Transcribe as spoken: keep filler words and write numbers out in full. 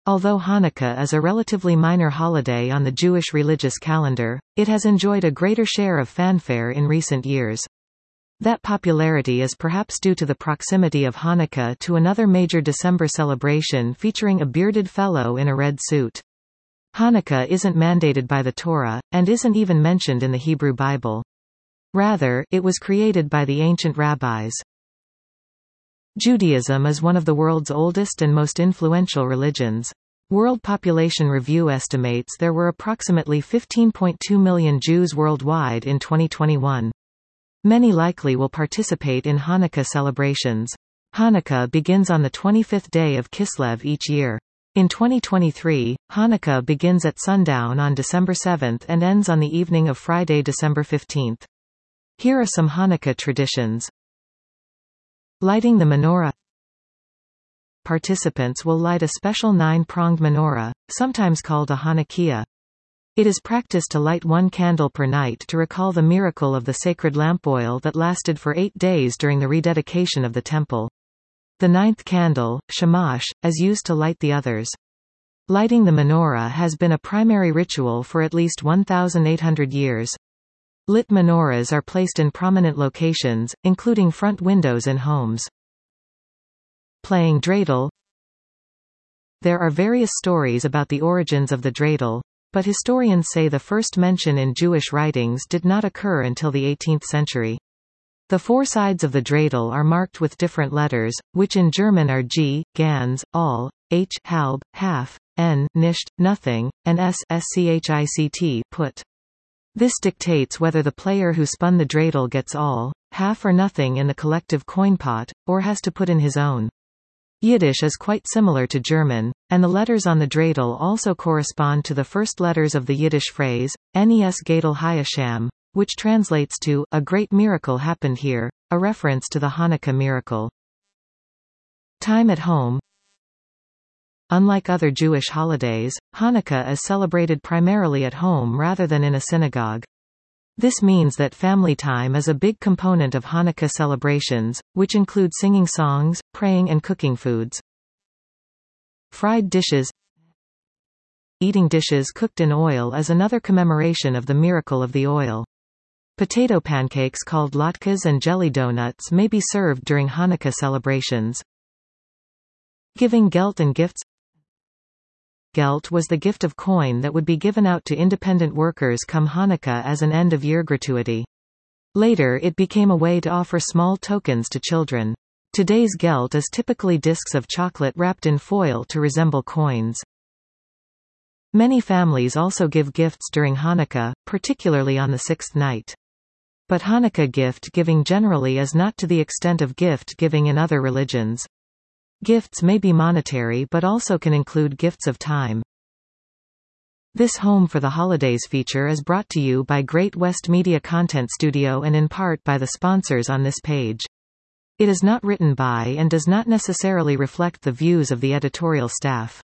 Although Hanukkah is a relatively minor holiday on the Jewish religious calendar, it has enjoyed a greater share of fanfare in recent years. That popularity is perhaps due to the proximity of Hanukkah to another major December celebration featuring a bearded fellow in a red suit. Hanukkah isn't mandated by the Torah, and isn't even mentioned in the Hebrew Bible. Rather, it was created by the ancient rabbis. Judaism is one of the world's oldest and most influential religions. World Population Review estimates there were approximately fifteen point two million Jews worldwide in twenty twenty-one. Many likely will participate in Hanukkah celebrations. Hanukkah begins on the twenty-fifth day of Kislev each year. In twenty twenty-three, Hanukkah begins at sundown on December seventh and ends on the evening of Friday, December fifteenth. Here are some Hanukkah traditions. Lighting the menorah. Participants will light a special nine-pronged menorah, sometimes called a Hanukkiah. It is practiced to light one candle per night to recall the miracle of the sacred lamp oil that lasted for eight days during the rededication of the temple. The ninth candle, shamash, is used to light the others. Lighting the menorah has been a primary ritual for at least one thousand eight hundred years. Lit menorahs are placed in prominent locations, including front windows in homes. Playing dreidel. There are various stories about the origins of the dreidel, but historians say the first mention in Jewish writings did not occur until the eighteenth century. The four sides of the dreidel are marked with different letters, which in German are G, ganz, all, H, halb, half, N, nicht, nothing, and S, schicht, put. This dictates whether the player who spun the dreidel gets all, half or nothing in the collective coin pot, or has to put in his own. Yiddish is quite similar to German, and the letters on the dreidel also correspond to the first letters of the Yiddish phrase, Nes Gadol Hayasham, which translates to, a great miracle happened here, a reference to the Hanukkah miracle. Time at home. Unlike other Jewish holidays, Hanukkah is celebrated primarily at home rather than in a synagogue. This means that family time is a big component of Hanukkah celebrations, which include singing songs, praying and cooking foods. Fried dishes. Eating dishes cooked in oil is another commemoration of the miracle of the oil. Potato pancakes called latkes and jelly donuts may be served during Hanukkah celebrations. Giving gelt and gifts. Gelt was the gift of coin that would be given out to independent workers come Hanukkah as an end-of-year gratuity. Later it became a way to offer small tokens to children. Today's gelt is typically discs of chocolate wrapped in foil to resemble coins. Many families also give gifts during Hanukkah, particularly on the sixth night. But Hanukkah gift-giving generally is not to the extent of gift-giving in other religions. Gifts may be monetary but also can include gifts of time. This Home for the Holidays feature is brought to you by Great West Media Content Studio and in part by the sponsors on this page. It is not written by and does not necessarily reflect the views of the editorial staff.